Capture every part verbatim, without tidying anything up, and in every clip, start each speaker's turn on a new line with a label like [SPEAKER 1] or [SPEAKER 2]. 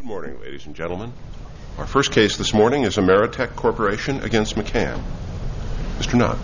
[SPEAKER 1] morning, ladies and gentlemen. Our first case this morning is Ameritech Corporation against McCann. Mister Knott.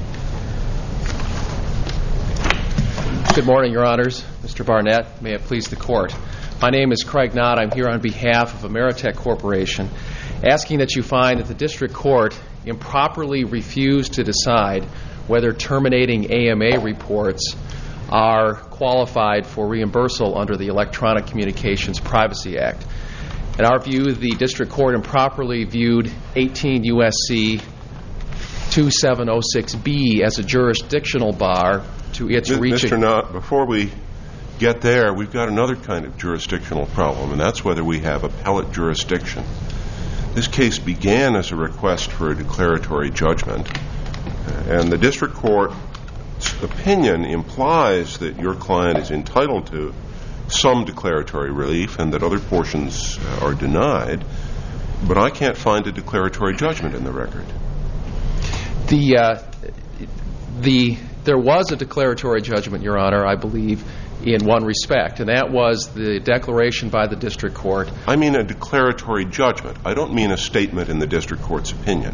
[SPEAKER 2] Good morning, Your Honors. Mister Barnett, may it please the Court. My name is Craig Knott. I'm here on behalf of Ameritech Corporation, asking that you find that the District Court improperly refused to decide whether terminating A M A reports are qualified for reimbursal under the Electronic Communications Privacy Act. In our view, the District Court improperly viewed eighteen U S C twenty-seven oh six B as a jurisdictional bar to its
[SPEAKER 1] M-
[SPEAKER 2] reaching...
[SPEAKER 1] Mister Knott, before we get there, we've got another kind of jurisdictional problem, and that's whether we have appellate jurisdiction. This case began as a request for a declaratory judgment, and the District Court's opinion implies that your client is entitled to some declaratory relief and that other portions uh, are denied, but I can't find a declaratory judgment in the record.
[SPEAKER 2] The, uh, the, there was a declaratory judgment, Your Honor, I believe, in one respect, and that was the declaration by the District Court.
[SPEAKER 1] I mean a declaratory judgment. I don't mean a statement in the District Court's opinion.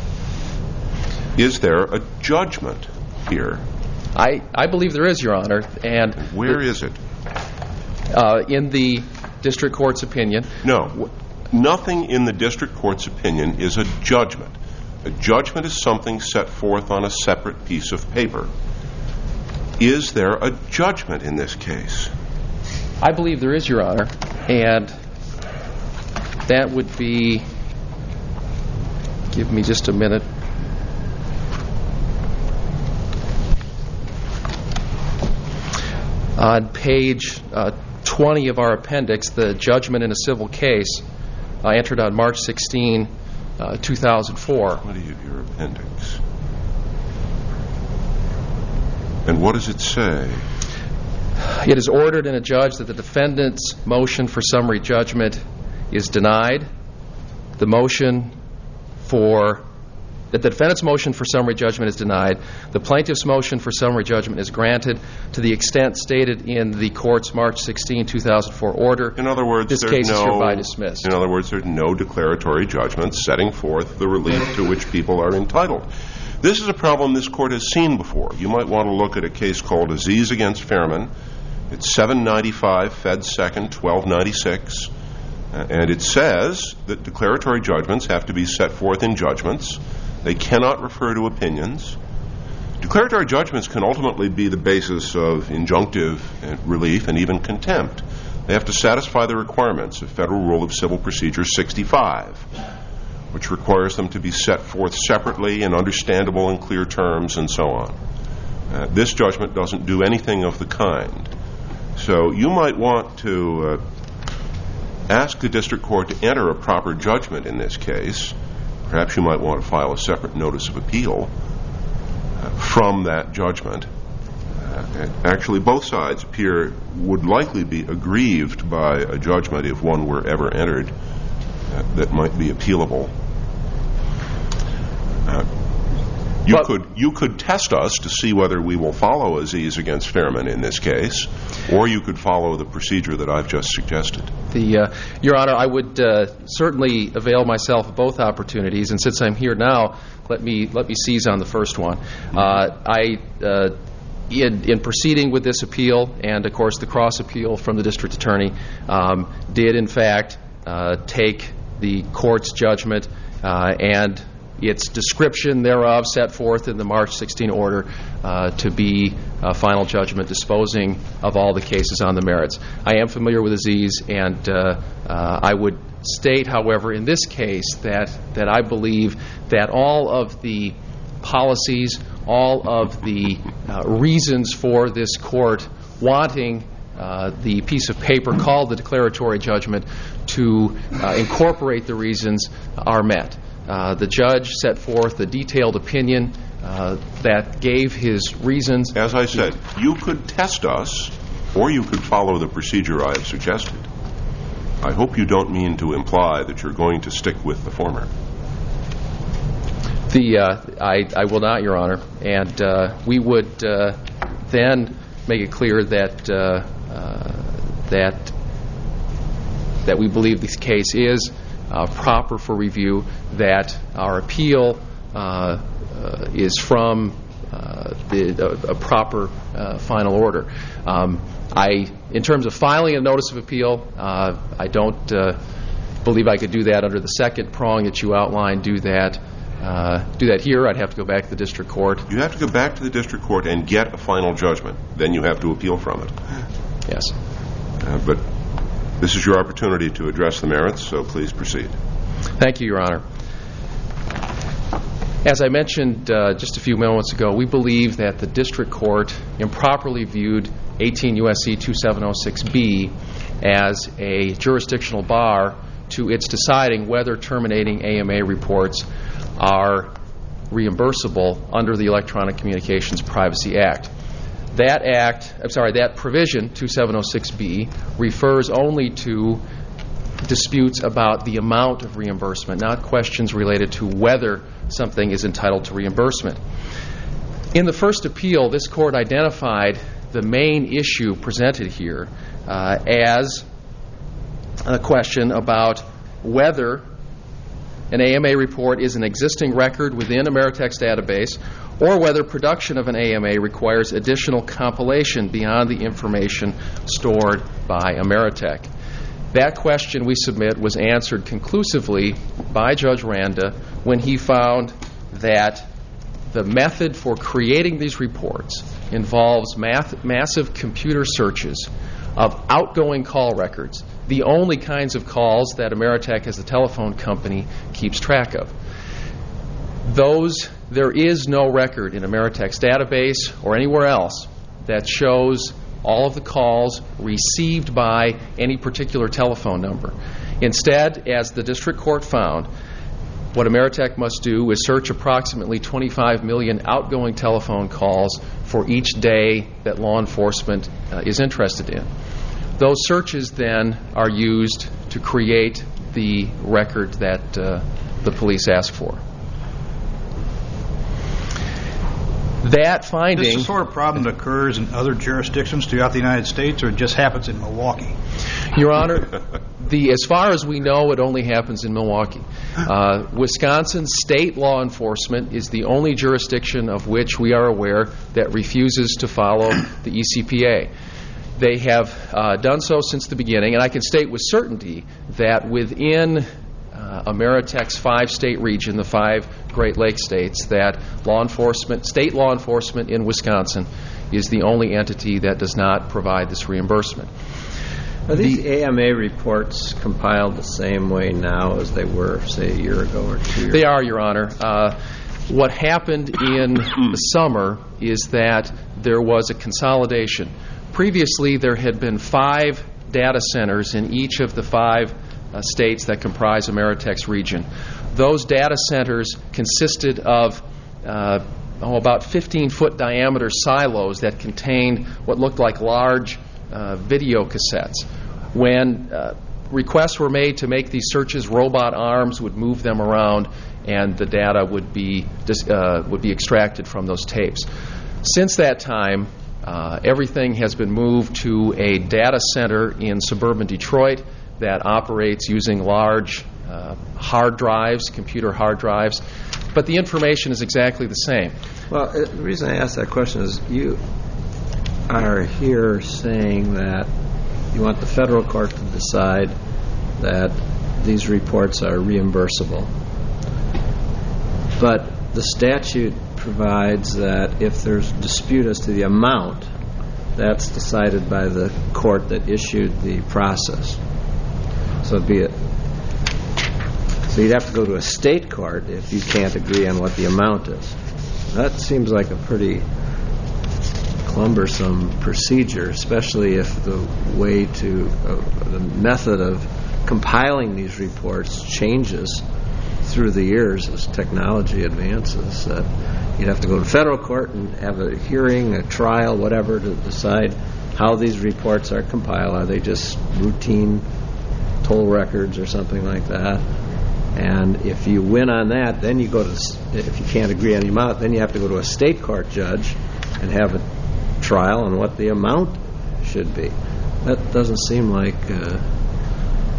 [SPEAKER 1] Is there a judgment here?
[SPEAKER 2] I, I believe there is, Your Honor. And
[SPEAKER 1] where is it?
[SPEAKER 2] Uh, in the District Court's opinion.
[SPEAKER 1] No. Nothing in the District Court's opinion is a judgment. A judgment is something set forth on a separate piece of paper. Is there a judgment in this case?
[SPEAKER 2] I believe there is, Your Honor, and that would be, give me just a minute. On page uh, twenty of our appendix, the judgment in a civil case uh, entered on March sixteenth, uh, two thousand four.
[SPEAKER 1] twenty of your appendix. And what does it say?
[SPEAKER 2] It is ordered and adjudged that the defendant's motion for summary judgment is denied. The motion for that the defendant's motion for summary judgment is denied. The plaintiff's motion for summary judgment is granted to the extent stated in the court's March sixteenth, two thousand four order.
[SPEAKER 1] In other words,
[SPEAKER 2] this
[SPEAKER 1] there's
[SPEAKER 2] case
[SPEAKER 1] no,
[SPEAKER 2] is hereby dismissed.
[SPEAKER 1] In other words, there's no declaratory judgment setting forth the relief to which people are entitled. This is a problem this court has seen before. You might want to look at a case called Aziz against Fairman. It's seven ninety-five Fed Second twelve ninety-six, uh, and it says that declaratory judgments have to be set forth in judgments. They cannot refer to opinions. Declaratory judgments can ultimately be the basis of injunctive relief and even contempt. They have to satisfy the requirements of Federal Rule of Civil Procedure sixty-five, which requires them to be set forth separately in understandable and clear terms and so on. Uh, this judgment doesn't do anything of the kind. So you might want to uh, ask the district court to enter a proper judgment in this case. Perhaps you might want to file a separate notice of appeal uh, from that judgment. Uh, actually, both sides appear would likely be aggrieved by a judgment if one were ever entered uh, that might be appealable. Uh, you
[SPEAKER 2] but,
[SPEAKER 1] could you could test us to see whether we will follow Aziz against Fairman in this case, or you could follow the procedure that I've just suggested.
[SPEAKER 2] The, uh, Your Honor, I would uh, certainly avail myself of both opportunities, and since I'm here now, let me let me seize on the first one. Uh, I, uh, in, in proceeding with this appeal, and of course the cross appeal from the district attorney, um, did in fact uh, take the court's judgment uh, and its description thereof set forth in the March sixteenth order uh, to be a final judgment disposing of all the cases on the merits. I am familiar with Aziz, and uh, uh, I would state, however, in this case that, that I believe that all of the policies, all of the uh, reasons for this court wanting uh, the piece of paper called the declaratory judgment to uh, incorporate the reasons are met. Uh, the judge set forth a detailed opinion uh, that gave his reasons.
[SPEAKER 1] As I said, you could test us, or you could follow the procedure I have suggested. I hope you don't mean to imply that you're going to stick with the former.
[SPEAKER 2] The uh, I, I will not, Your Honor. And uh, we would uh, then make it clear that uh, uh, that that we believe this case is uh, proper for review, that our appeal uh, uh, is from uh, the, a, a proper uh, final order. Um, I, in terms of filing a notice of appeal, uh, I don't uh, believe I could do that under the second prong that you outlined. Do that, uh, do that here. I'd have to go back to the district court.
[SPEAKER 1] You have to go back to the district court and get a final judgment. Then you have to appeal from it.
[SPEAKER 2] Yes.
[SPEAKER 1] Uh, but this is your opportunity to address the merits, so please proceed.
[SPEAKER 2] Thank you, Your Honor. As I mentioned uh, just a few moments ago, we believe that the district court improperly viewed eighteen U S C twenty-seven oh six B as a jurisdictional bar to its deciding whether terminating A M A reports are reimbursable under the Electronic Communications Privacy Act. That act, I'm sorry, that provision, twenty-seven oh six B, refers only to disputes about the amount of reimbursement, not questions related to whether something is entitled to reimbursement. In the first appeal, this court identified the main issue presented here uh, as a question about whether an A M A report is an existing record within Ameritech's database or whether production of an A M A requires additional compilation beyond the information stored by Ameritech. That question, we submit, was answered conclusively by Judge Randa when he found that the method for creating these reports involves math, massive computer searches of outgoing call records, the only kinds of calls that Ameritech as a telephone company keeps track of. Those, there is no record in Ameritech's database or anywhere else that shows all of the calls received by any particular telephone number. Instead, as the district court found, what Ameritech must do is search approximately twenty-five million outgoing telephone calls for each day that law enforcement uh, is interested in. Those searches then are used to create the record that uh, the police ask for. That finding...
[SPEAKER 3] Is this the sort of problem that occurs in other jurisdictions throughout the United States, or it just happens in Milwaukee?
[SPEAKER 2] Your Honor, the, as far as we know, it only happens in Milwaukee. Uh, Wisconsin state law enforcement is the only jurisdiction of which we are aware that refuses to follow the E C P A. They have uh, done so since the beginning, and I can state with certainty that within uh, Ameritech's five-state region, the five Great Lakes states, that law enforcement, state law enforcement in Wisconsin is the only entity that does not provide this reimbursement.
[SPEAKER 4] Are these the, A M A reports compiled the same way now as they were, say, a year ago or two years
[SPEAKER 2] They
[SPEAKER 4] ago?
[SPEAKER 2] are, Your Honor. Uh, what happened in the summer is that there was a consolidation. Previously, there had been five data centers in each of the five uh, states that comprise Ameritech's region. Those data centers consisted of uh, oh, about fifteen-foot diameter silos that contained what looked like large uh, video cassettes. When uh, requests were made to make these searches, robot arms would move them around, and the data would be uh, would be extracted from those tapes. Since that time, uh, everything has been moved to a data center in suburban Detroit that operates using large uh, hard drives, computer hard drives, but the information is exactly the same.
[SPEAKER 4] Well, the reason I ask that question is you are here saying that you want the federal court to decide that these reports are reimbursable. But the statute provides that if there's dispute as to the amount, that's decided by the court that issued the process. So it'd be a, so you'd have to go to a state court if you can't agree on what the amount is. That seems like a pretty cumbersome procedure, especially if the way to uh, the method of compiling these reports changes through the years as technology advances. Uh, you'd have to go to federal court and have a hearing, a trial, whatever, to decide how these reports are compiled. Are they just routine toll records or something like that? And if you win on that, then you go to, if you can't agree on the amount, then you have to go to a state court judge and have a trial on what the amount should be. That doesn't seem like uh,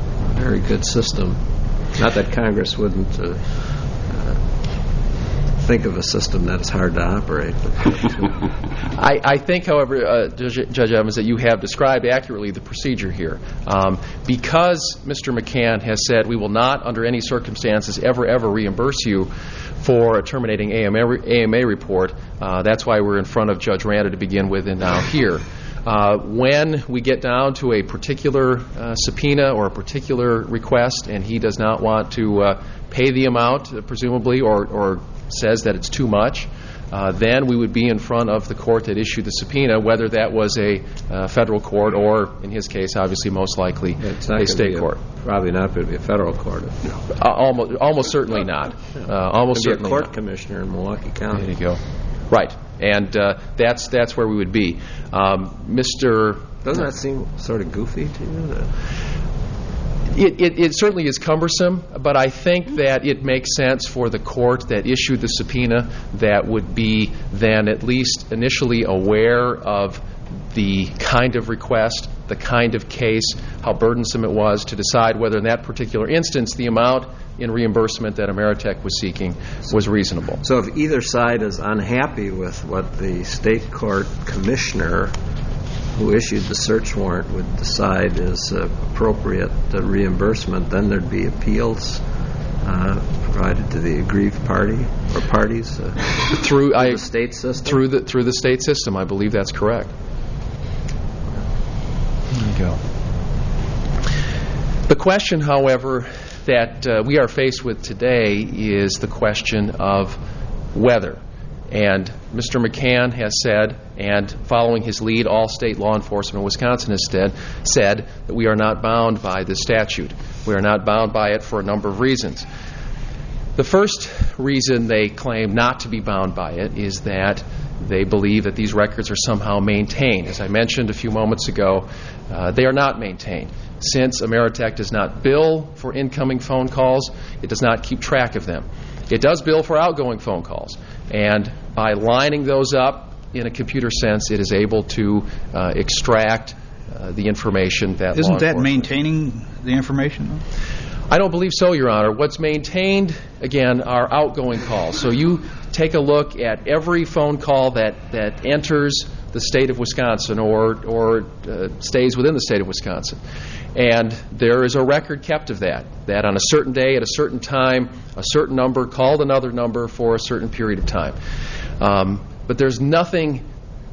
[SPEAKER 4] very good system. Not that Congress wouldn't uh, uh, think of a system that is hard to operate. But
[SPEAKER 2] I, I think, however, uh, Judge, Judge Evans, that you have described accurately the procedure here. Um, because Mister McCann has said we will not, under any circumstances, ever, ever reimburse you for a terminating A M A, A M A report, uh, that's why we're in front of Judge Randa to begin with and now here. Uh, when we get down to a particular uh, subpoena or a particular request and he does not want to uh, pay the amount, uh, presumably, or, or says that it's too much, uh, then we would be in front of the court that issued the subpoena, whether that was a uh, federal court or, in his case, obviously most likely
[SPEAKER 4] it's not
[SPEAKER 2] a state
[SPEAKER 4] be
[SPEAKER 2] court.
[SPEAKER 4] A, probably not going to be a federal court.
[SPEAKER 2] Uh, almost, almost certainly not. Uh, almost
[SPEAKER 4] be
[SPEAKER 2] certainly
[SPEAKER 4] a court
[SPEAKER 2] not.
[SPEAKER 4] commissioner in Milwaukee County.
[SPEAKER 2] There you go. Right, and uh, that's that's where we would be. Um, Mister
[SPEAKER 4] Doesn't that seem sort of goofy to you? That
[SPEAKER 2] It, it, it certainly is cumbersome, but I think that it makes sense for the court that issued the subpoena that would be then at least initially aware of the kind of request, the kind of case, how burdensome it was to decide whether in that particular instance the amount in reimbursement that Ameritech was seeking was reasonable.
[SPEAKER 4] So if either side is unhappy with what the state court commissioner who issued the search warrant would decide is uh, appropriate uh, reimbursement, then there'd be appeals uh, provided to the aggrieved party or parties uh,
[SPEAKER 2] through,
[SPEAKER 4] through
[SPEAKER 2] I,
[SPEAKER 4] the state system?
[SPEAKER 2] Through the, through the state system, I believe that's correct. There you go. The question, however, that uh, we are faced with today is the question of whether. And Mister McCann has said, and following his lead, all state law enforcement in Wisconsin has said, said that we are not bound by this statute. We are not bound by it for a number of reasons. The first reason they claim not to be bound by it is that they believe that these records are somehow maintained. As I mentioned a few moments ago, uh, they are not maintained. Since Ameritech does not bill for incoming phone calls, it does not keep track of them. It does bill for outgoing phone calls, and by lining those up in a computer sense, it is able to uh, extract uh, the information that
[SPEAKER 3] Isn't
[SPEAKER 2] law
[SPEAKER 3] that
[SPEAKER 2] enforcement-
[SPEAKER 3] maintaining the information, though?
[SPEAKER 2] I don't believe so, Your Honor. What's maintained, again, are outgoing calls. So you take a look at every phone call that, that enters the state of Wisconsin or, or uh, stays within the state of Wisconsin. And there is a record kept of that, that on a certain day at a certain time, a certain number called another number for a certain period of time. Um, but there's nothing,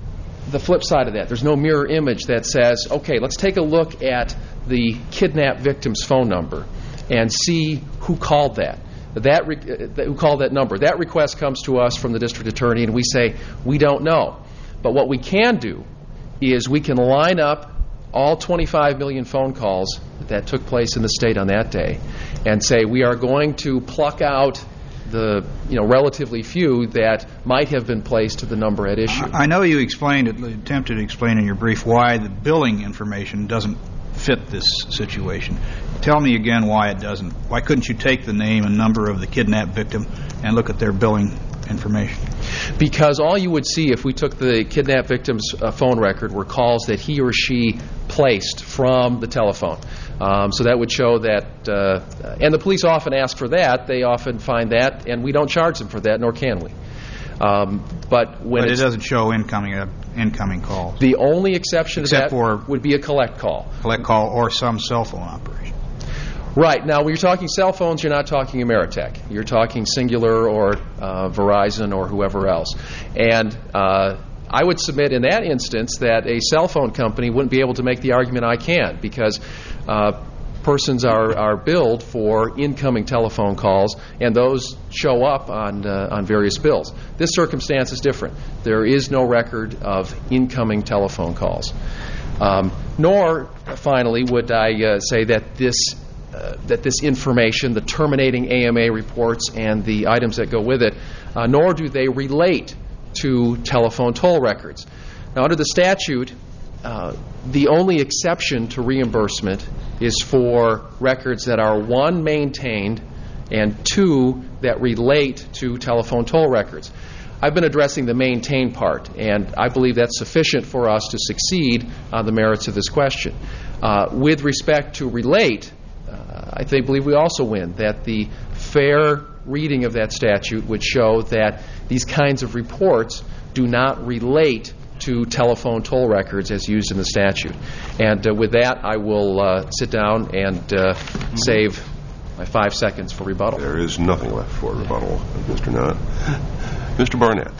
[SPEAKER 2] the flip side of that, there's no mirror image that says, okay, let's take a look at the kidnapped victim's phone number and see who called that. That re- uh, who called that number. That request comes to us from the district attorney, and we say, we don't know. But what we can do is we can line up all twenty-five million phone calls that took place in the state on that day and say we are going to pluck out the you know relatively few that might have been placed to the number at issue.
[SPEAKER 3] I know you explained, attempted to explain in your brief why the billing information doesn't fit this situation. Tell me again why it doesn't. Why couldn't you take the name and number of the kidnapped victim and look at their billing information?
[SPEAKER 2] Because all you would see if we took the kidnapped victim's uh, phone record were calls that he or she placed from the telephone. Um, so that would show that, uh, and the police often ask for that. They often find that, and we don't charge them for that, nor can we. Um, but when
[SPEAKER 3] but it
[SPEAKER 2] it's,
[SPEAKER 3] doesn't show incoming uh, incoming calls.
[SPEAKER 2] The only exception
[SPEAKER 3] Except
[SPEAKER 2] to that
[SPEAKER 3] for
[SPEAKER 2] would be a collect call.
[SPEAKER 3] Collect call or some cell phone operation.
[SPEAKER 2] Right. Now, when you're talking cell phones, you're not talking Ameritech. You're talking Singular or uh, Verizon or whoever else. And uh, I would submit in that instance that a cell phone company wouldn't be able to make the argument I can, because uh, persons are, are billed for incoming telephone calls, and those show up on uh, on various bills. This circumstance is different. There is no record of incoming telephone calls. Um, nor, finally, would I uh, say that this Uh, that this information, the terminating A M A reports and the items that go with it, uh, nor do they relate to telephone toll records. Now, under the statute, uh, the only exception to reimbursement is for records that are, one, maintained, and two, that relate to telephone toll records. I've been addressing the maintain part, and I believe that's sufficient for us to succeed on the merits of this question. Uh, with respect to relate, Uh, I think, believe we also win, that the fair reading of that statute would show that these kinds of reports do not relate to telephone toll records as used in the statute. And uh, with that, I will uh, sit down and uh, save my five seconds for rebuttal.
[SPEAKER 1] There is nothing left for rebuttal, Mister Knott. Mister Barnett.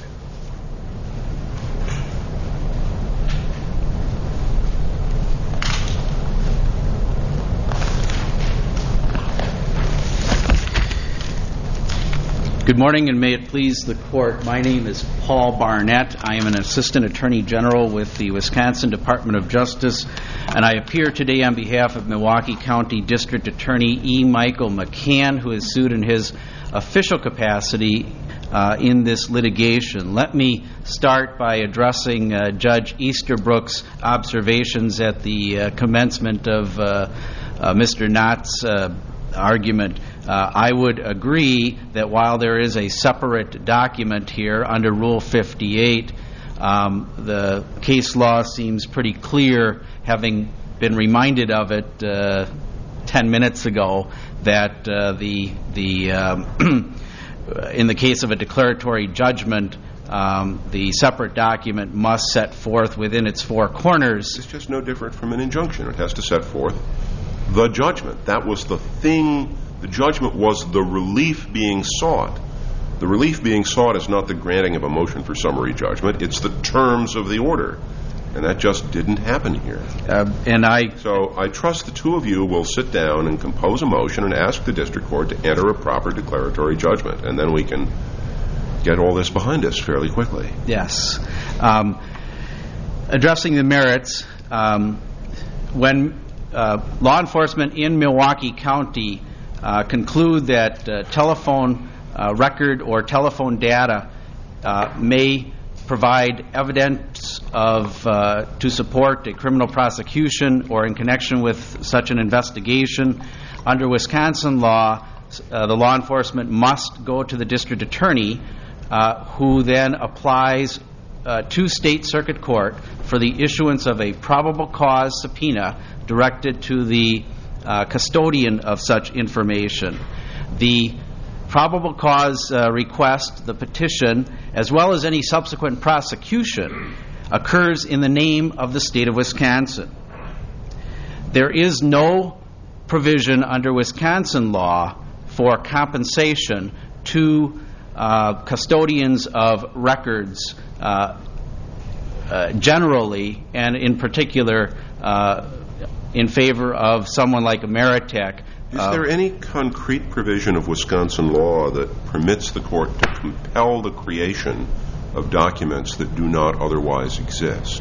[SPEAKER 5] Good morning, and may it please the Court. My name is Paul Barnett. I am an Assistant Attorney General with the Wisconsin Department of Justice, and I appear today on behalf of Milwaukee County District Attorney E. Michael McCann, who is sued in his official capacity uh, in this litigation. Let me start by addressing uh, Judge Easterbrook's observations at the uh, commencement of uh, uh, Mister Knott's uh, argument. Uh, I would agree that while there is a separate document here under Rule fifty-eight, um, the case law seems pretty clear, having been reminded of it uh, ten minutes ago, that uh, the the um, in the case of a declaratory judgment, um, the separate document must set forth within its four corners.
[SPEAKER 1] It's just no different from an injunction. It has to set forth the judgment. That was the thing. The judgment was the relief being sought. The relief being sought is not the granting of a motion for summary judgment. It's the terms of the order. And that just didn't happen here.
[SPEAKER 5] Uh, and I
[SPEAKER 1] So I trust the two of you will sit down and compose a motion and ask the district court to enter a proper declaratory judgment. And then we can get all this behind us fairly quickly.
[SPEAKER 5] Yes. Um, addressing the merits, um, when uh, law enforcement in Milwaukee County uh, conclude that uh, telephone uh, record or telephone data uh, may provide evidence of uh, to support a criminal prosecution or in connection with such an investigation, under Wisconsin law, uh, the law enforcement must go to the district attorney, uh, who then applies uh, to state circuit court for the issuance of a probable cause subpoena directed to the uh, custodian of such information. The probable cause uh, request, the petition, as well as any subsequent prosecution, occurs in the name of the state of Wisconsin. There is no provision under Wisconsin law for compensation to uh, custodians of records uh, uh, generally, and in particular uh, in favor of someone like Ameritech.
[SPEAKER 1] Is there any concrete provision of Wisconsin law that permits the court to compel the creation of documents that do not otherwise exist?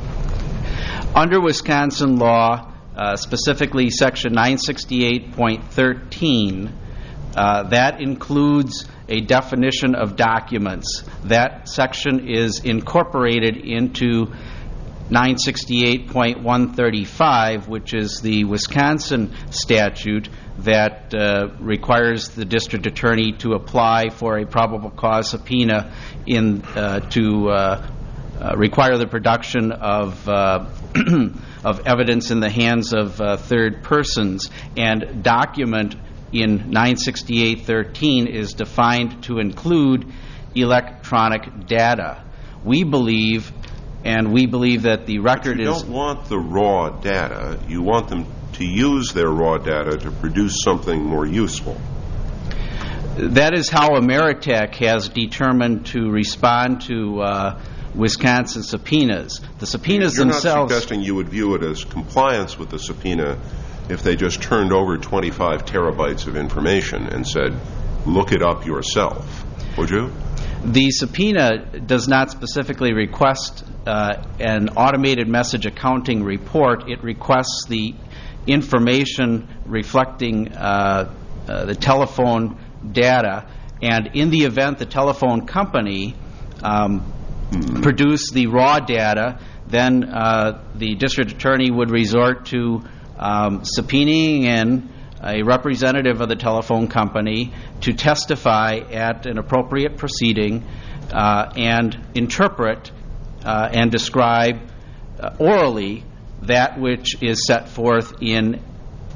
[SPEAKER 5] Under Wisconsin law, uh, specifically Section nine sixty-eight point thirteen, uh, that includes a definition of documents. That section is incorporated into nine sixty-eight point one thirty-five, which is the Wisconsin statute that uh, requires the district attorney to apply for a probable cause subpoena in uh, to uh, uh, require the production of uh, of evidence in the hands of uh, third persons. And document in nine sixty-eight thirteen is defined to include electronic data. We believe And we believe that the record
[SPEAKER 1] is... But you
[SPEAKER 5] is...
[SPEAKER 1] don't want the raw data. You want them to use their raw data to produce something more useful.
[SPEAKER 5] That is how Ameritech has determined to respond to uh, Wisconsin subpoenas. The subpoenas
[SPEAKER 1] You're
[SPEAKER 5] themselves...
[SPEAKER 1] You're not suggesting you would view it as compliance with the subpoena if they just turned over twenty-five terabytes of information and said, look it up yourself, would you?
[SPEAKER 5] The subpoena does not specifically request uh, an automated message accounting report. It requests the information reflecting uh, uh, the telephone data, and in the event the telephone company um, mm-hmm. produce the raw data, then uh, the district attorney would resort to um, subpoenaing in a representative of the telephone company to testify at an appropriate proceeding uh, and interpret uh, and describe uh, orally that which is set forth in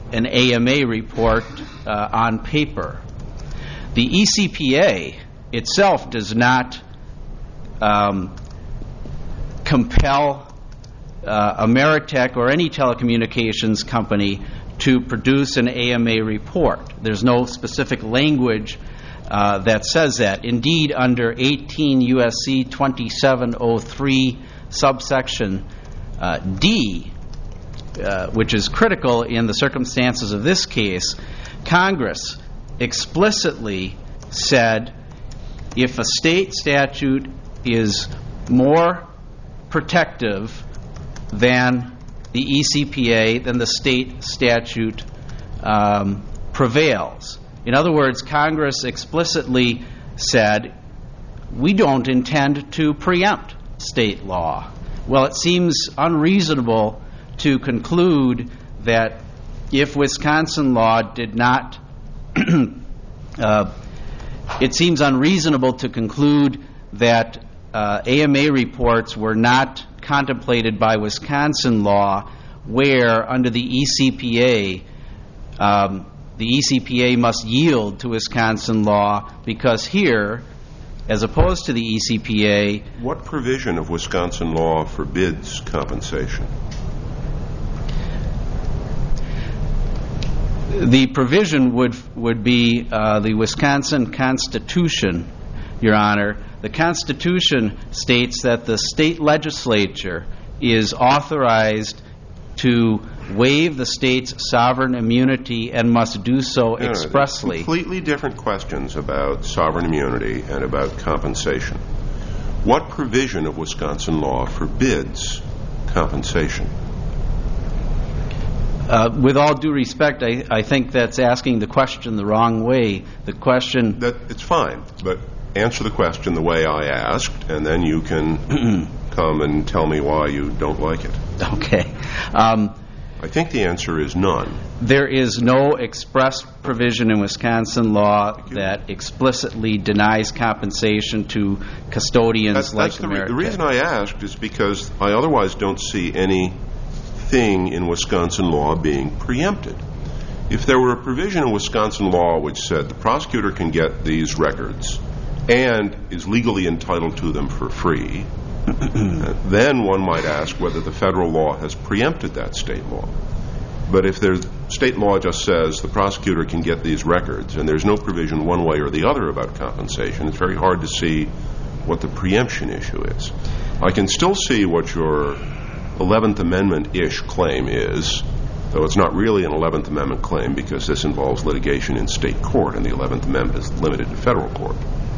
[SPEAKER 5] an A M A report uh, on paper. The E C P A itself does not um, compel uh, Ameritech or any telecommunications company to produce an A M A report. There's no specific language uh, that says that. Indeed, under eighteen U S C twenty-seven oh three subsection uh, D, uh, which is critical in the circumstances of this case, Congress explicitly said if a state statute is more protective than the E C P A, then the state statute um, prevails. In other words, Congress explicitly said, we don't intend to preempt state law. Well, it seems unreasonable to conclude that if Wisconsin law did not, uh, it seems unreasonable to conclude that uh, A M A reports were not contemplated by Wisconsin law, where under the E C P A, um, the E C P A must yield to Wisconsin law, because here, as opposed to the E C P A...
[SPEAKER 1] What provision of Wisconsin law forbids compensation?
[SPEAKER 5] The provision would would be uh, the Wisconsin Constitution, Your Honor. The Constitution states that the state legislature is authorized to waive the state's sovereign immunity and must do so
[SPEAKER 1] No,
[SPEAKER 5] expressly.
[SPEAKER 1] Completely different questions about sovereign immunity and about compensation. What provision of Wisconsin law forbids compensation?
[SPEAKER 5] Uh, with all due respect, I, I think that's asking the question the wrong way. The question...
[SPEAKER 1] That, it's fine, but answer the question the way I asked, and then you can come and tell me why you don't like it.
[SPEAKER 5] Okay. Um,
[SPEAKER 1] I think the answer is none.
[SPEAKER 5] There is no express provision in Wisconsin law that explicitly denies compensation to custodians
[SPEAKER 1] That's,
[SPEAKER 5] like
[SPEAKER 1] that's the, re-
[SPEAKER 5] Ameritech.
[SPEAKER 1] the reason I asked is because I otherwise don't see anything in Wisconsin law being preempted. If there were a provision in Wisconsin law which said the prosecutor can get these records and is legally entitled to them for free, then one might ask whether the federal law has preempted that state law. But if there's state law just says the prosecutor can get these records and there's no provision one way or the other about compensation, it's very hard to see what the preemption issue is. I can still see what your eleventh Amendment-ish claim is, though it's not really an eleventh Amendment claim because this involves litigation in state court and the eleventh Amendment is limited to federal court.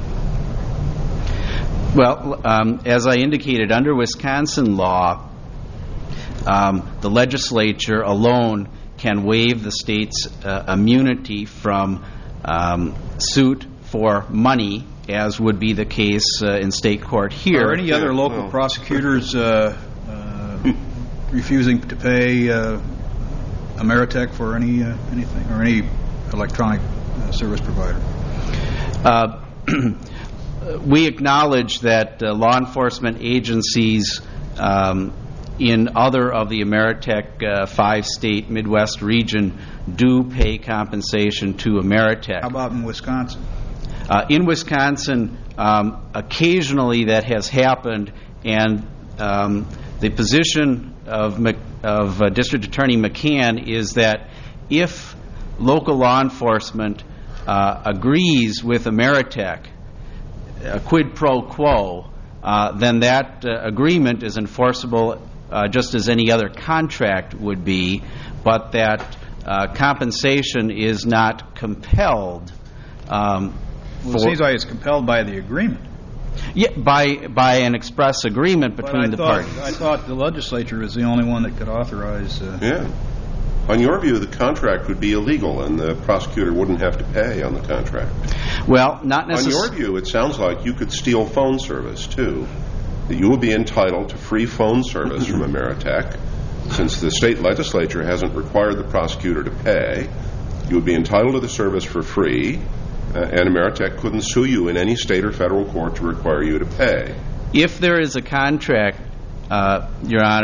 [SPEAKER 5] Well, um, as I indicated, under Wisconsin law, um, the legislature alone can waive the state's uh, immunity from um, suit for money, as would be the case uh, in state court here.
[SPEAKER 3] Are any other local
[SPEAKER 1] well.
[SPEAKER 3] prosecutors uh, uh, refusing to pay uh, Ameritech for any uh, anything or any electronic uh, service provider?
[SPEAKER 5] Uh, We acknowledge that uh, law enforcement agencies um, in other of the Ameritech uh, five-state Midwest region do pay compensation to Ameritech.
[SPEAKER 3] How about in Wisconsin?
[SPEAKER 5] Uh, in Wisconsin, um, occasionally that has happened, and um, the position of, Mc, of uh, District Attorney McCann is that if local law enforcement uh, agrees with Ameritech, a quid pro quo, uh, then that uh, agreement is enforceable uh, just as any other contract would be, but that uh, compensation is not compelled. Um,
[SPEAKER 3] Well, it seems like it's compelled by the agreement.
[SPEAKER 5] Yeah, by by an express agreement between the
[SPEAKER 3] but I thought,
[SPEAKER 5] parties.
[SPEAKER 3] I thought the legislature is the only one that could authorize... Uh,
[SPEAKER 1] Yeah. On your view, the contract would be illegal and the prosecutor wouldn't have to pay on the contract.
[SPEAKER 5] Well, not
[SPEAKER 1] On
[SPEAKER 5] necessarily.
[SPEAKER 1] your view, it sounds like you could steal phone service, too. That you would be entitled to free phone service from Ameritech. Since the state legislature hasn't required the prosecutor to pay, you would be entitled to the service for free, uh, and Ameritech couldn't sue you in any state or federal court to require you to pay.
[SPEAKER 5] If there is a contract, uh, Your Honor,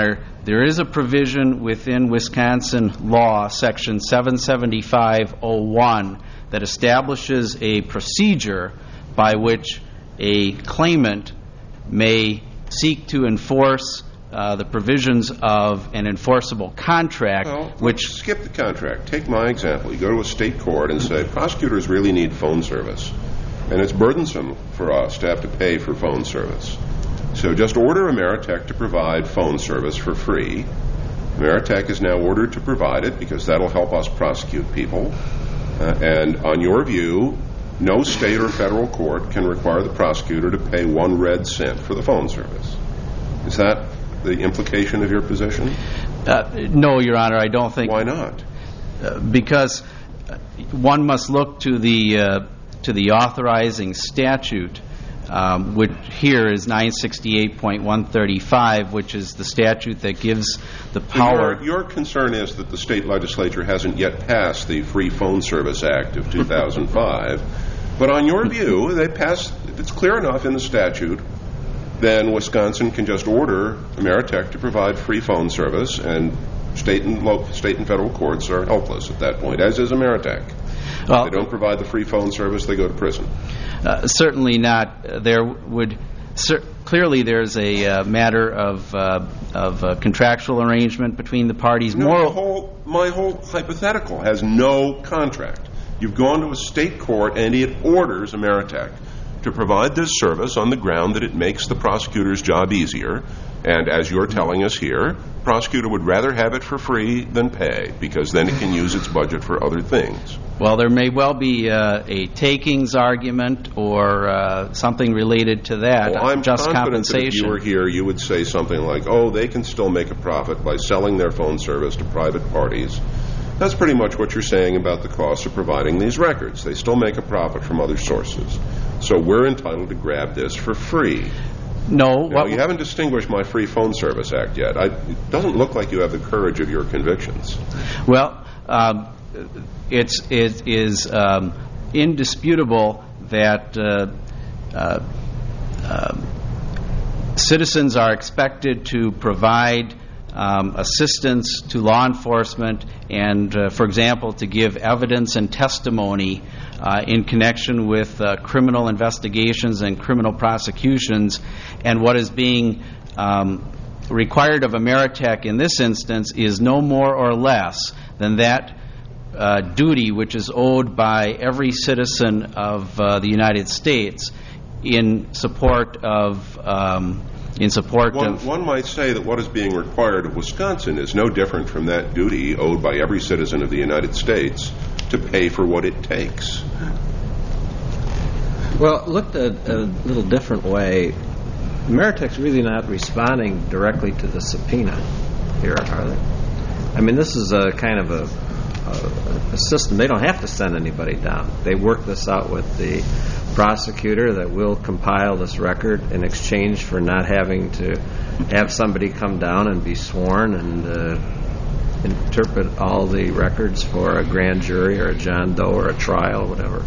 [SPEAKER 5] there is a provision within Wisconsin law, section seven seventy-five oh one, that establishes a procedure by which a claimant may seek to enforce uh, the provisions of an enforceable contract.
[SPEAKER 1] Well,
[SPEAKER 5] which
[SPEAKER 1] skip the contract. Take my example. You go to a state court and say, prosecutors really need phone service, and it's burdensome for us to have to pay for phone service. So just order Ameritech to provide phone service for free. Ameritech is now ordered to provide it because that'll help us prosecute people. Uh, and on your view, no state or federal court can require the prosecutor to pay one red cent for the phone service. Is that the implication of your position?
[SPEAKER 5] uh, no, Your Honor, I don't think.
[SPEAKER 1] Why not?
[SPEAKER 5] Uh, because one must look to the uh, to the authorizing statute, um, which here is nine sixty-eight point one thirty-five, which is the statute that gives the power.
[SPEAKER 1] Your, your concern is that the state legislature hasn't yet passed the Free Phone Service Act of two thousand five. But on your view, they passed, if it's clear enough in the statute, then Wisconsin can just order Ameritech to provide free phone service, and state and local, state and federal courts are helpless at that point, as is Ameritech.
[SPEAKER 5] Well,
[SPEAKER 1] If they don't provide the free phone service, they go to prison.
[SPEAKER 5] Uh, certainly not. Uh, there would cer- clearly there's a uh, matter of uh, of uh, contractual arrangement between the parties.
[SPEAKER 1] No,
[SPEAKER 5] Moral-
[SPEAKER 1] the whole, my whole hypothetical has no contract. You've gone to a state court and it orders Ameritech to provide this service on the ground that it makes the prosecutor's job easier. And as you're telling us here, the prosecutor would rather have it for free than pay, because then it can use its budget for other things.
[SPEAKER 5] Well, there may well be uh, a takings argument or uh, something related to that.
[SPEAKER 1] Well, I'm
[SPEAKER 5] just
[SPEAKER 1] confident that if
[SPEAKER 5] compensation.
[SPEAKER 1] you were here, you would say something like, oh, they can still make a profit by selling their phone service to private parties. That's pretty much what you're saying about the cost of providing these records. They still make a profit from other sources. So we're entitled to grab this for free.
[SPEAKER 5] No.
[SPEAKER 1] Now,
[SPEAKER 5] What,
[SPEAKER 1] you haven't distinguished my Free Phone Service Act yet. I, it doesn't look like you have the courage of your convictions.
[SPEAKER 5] well, um, it's, it is um, indisputable that uh, uh, uh, citizens are expected to provide Um, assistance to law enforcement and, uh, for example, to give evidence and testimony uh, in connection with uh, criminal investigations and criminal prosecutions. And what is being um, required of Ameritech in this instance is no more or less than that uh, duty which is owed by every citizen of uh, the United States in support of um, in support
[SPEAKER 1] One,
[SPEAKER 5] of...
[SPEAKER 1] one might say that what is being required of Wisconsin is no different from that duty owed by every citizen of the United States to pay for what it takes.
[SPEAKER 4] Well, looked at a little different way, Ameritech's really not responding directly to the subpoena here, are they? I mean, this is a kind of a, a, a system. They don't have to send anybody down. They work this out with the prosecutor that will compile this record in exchange for not having to have somebody come down and be sworn and uh, interpret all the records for a grand jury or a John Doe or a trial, whatever.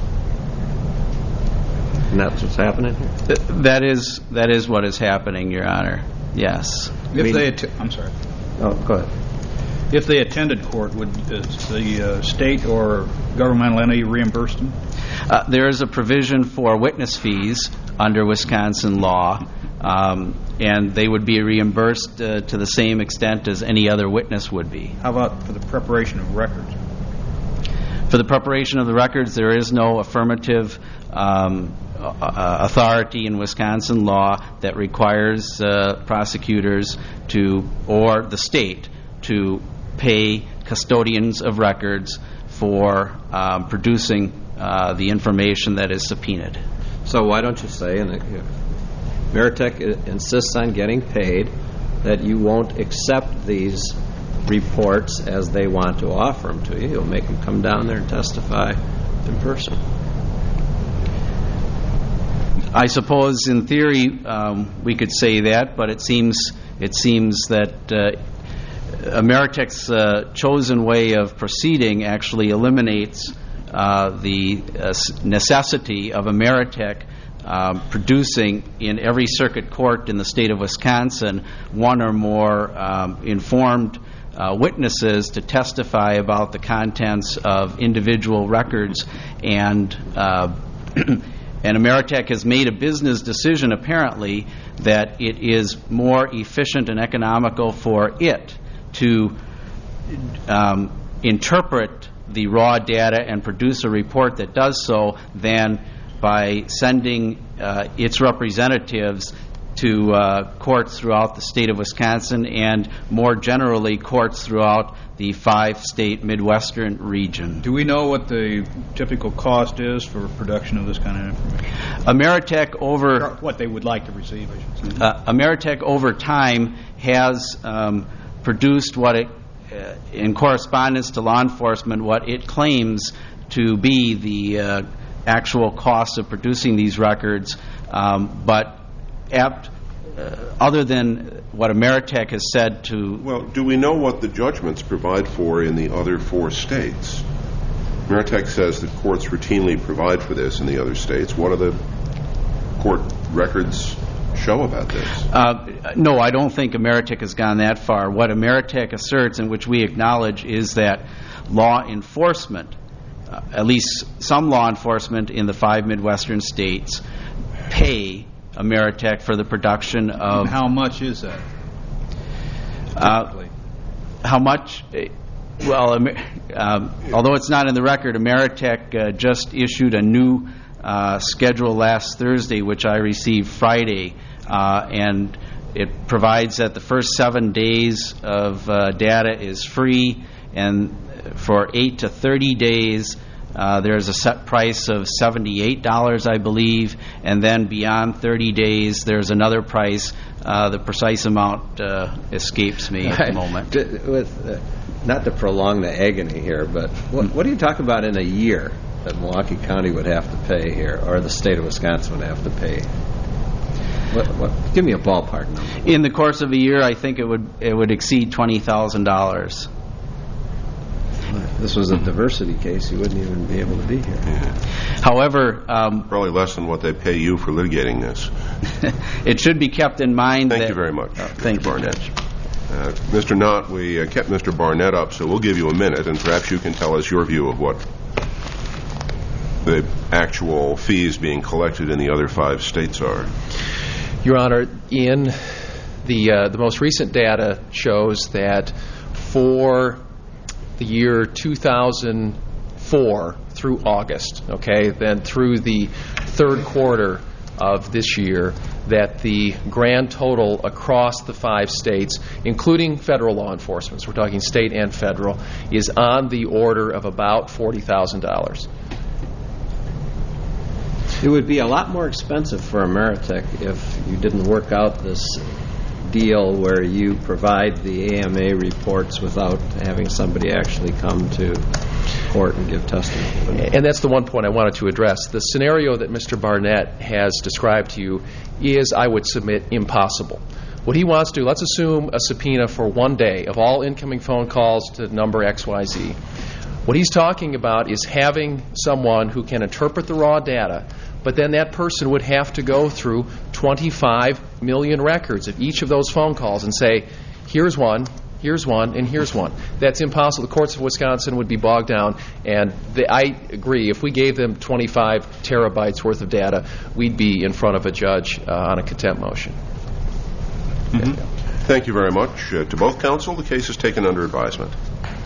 [SPEAKER 4] And that's what's happening here?
[SPEAKER 5] Th- that is that is what is happening, Your Honor. Yes.
[SPEAKER 3] If
[SPEAKER 4] I mean-
[SPEAKER 3] they, att- I'm sorry.
[SPEAKER 4] Oh, go ahead.
[SPEAKER 3] If they attended court, would uh, the uh, state or governmental entity reimburse them?
[SPEAKER 5] Uh, there is a provision for witness fees under Wisconsin law, um, and they would be reimbursed uh, to the same extent as any other witness would be.
[SPEAKER 3] How about for the preparation of records?
[SPEAKER 5] For the preparation of the records, there is no affirmative um, uh, authority in Wisconsin law that requires uh, prosecutors to, or the state, to pay custodians of records for um, producing uh, the information that is subpoenaed.
[SPEAKER 4] So why don't you say, and if Ameritech insists on getting paid, that you won't accept these reports as they want to offer them to you. You'll make them come down there and testify in person.
[SPEAKER 5] I suppose, in theory, um, we could say that, but it seems it seems that uh, Ameritech's uh, chosen way of proceeding actually eliminates uh, the uh, necessity of Ameritech um, producing in every circuit court in the state of Wisconsin one or more um, informed uh, witnesses to testify about the contents of individual records, and uh, and Ameritech has made a business decision apparently that it is more efficient and economical for it to um, interpret the raw data and produce a report that does so than by sending uh, its representatives to uh, courts throughout the state of Wisconsin and more generally courts throughout the five-state Midwestern region.
[SPEAKER 3] Do we know what the typical cost is for production of this kind of information?
[SPEAKER 5] Ameritech over
[SPEAKER 3] Or what they would like to receive, I should say.
[SPEAKER 5] uh, Ameritech over time has um, produced what it, uh, in correspondence to law enforcement, what it claims to be the uh, actual cost of producing these records, um, but apt, uh, other than what Ameritech has said to...
[SPEAKER 1] Well, do we know what the judgments provide for in the other four states? Ameritech says that courts routinely provide for this in the other states. What do the court records show about this?
[SPEAKER 5] Uh, no, I don't think Ameritech has gone that far. What Ameritech asserts, and which we acknowledge, is that law enforcement, uh, at least some law enforcement in the five Midwestern states, pay Ameritech for the production of...
[SPEAKER 3] And how much is that?
[SPEAKER 5] Uh, how much? uh, Well, Amer- um, although it's not in the record, Ameritech uh, just issued a new uh, schedule last Thursday, which I received Friday, uh, and it provides that the first seven days of uh, data is free, and for eight to thirty days, Uh, there's a set price of seventy-eight dollars, I believe, and then beyond thirty days, there's another price. Uh, the precise amount uh, escapes me at the moment.
[SPEAKER 4] D- With, uh, not to prolong the agony here, but what, what do you talk about in a year that Milwaukee County would have to pay here, or the state of Wisconsin would have to pay? What, what, give me a ballpark number.
[SPEAKER 5] In the course of a year, I think it would it would exceed twenty thousand dollars.
[SPEAKER 4] If this was a diversity case, you wouldn't even be able to be here.
[SPEAKER 5] However, um,
[SPEAKER 1] Probably less than what they pay you for litigating this.
[SPEAKER 5] it should be kept in mind
[SPEAKER 1] Thank
[SPEAKER 5] that...
[SPEAKER 1] you very much,
[SPEAKER 5] Uh, thank
[SPEAKER 1] Mister
[SPEAKER 5] you.
[SPEAKER 1] Barnett. Uh, Mister Knott, we uh, kept Mister Barnett up, so we'll give you a minute, and perhaps you can tell us your view of what the actual fees being collected in the other five states are.
[SPEAKER 2] Your Honor, in the uh, the most recent data shows that for the year two thousand four through August, okay, then through the third quarter of this year, that the grand total across the five states, including federal law enforcement, so we're talking state and federal, is on the order of about forty thousand dollars.
[SPEAKER 4] It would be a lot more expensive for Ameritech if you didn't work out this deal where you provide the A M A reports without having somebody actually come to court and give testimony.
[SPEAKER 2] And that's the one point I wanted to address. The scenario that Mister Barnett has described to you is, I would submit, impossible. What he wants to do, let's assume a subpoena for one day of all incoming phone calls to number X Y Z. What he's talking about is having someone who can interpret the raw data, but then that person would have to go through twenty-five million records of each of those phone calls and say, here's one, here's one, and here's one. That's impossible. The courts of Wisconsin would be bogged down, and they, I agree, if we gave them twenty-five terabytes worth of data, we'd be in front of a judge uh, on a contempt motion.
[SPEAKER 1] Mm-hmm. Thank you very much uh, to both counsel. The case is taken under advisement.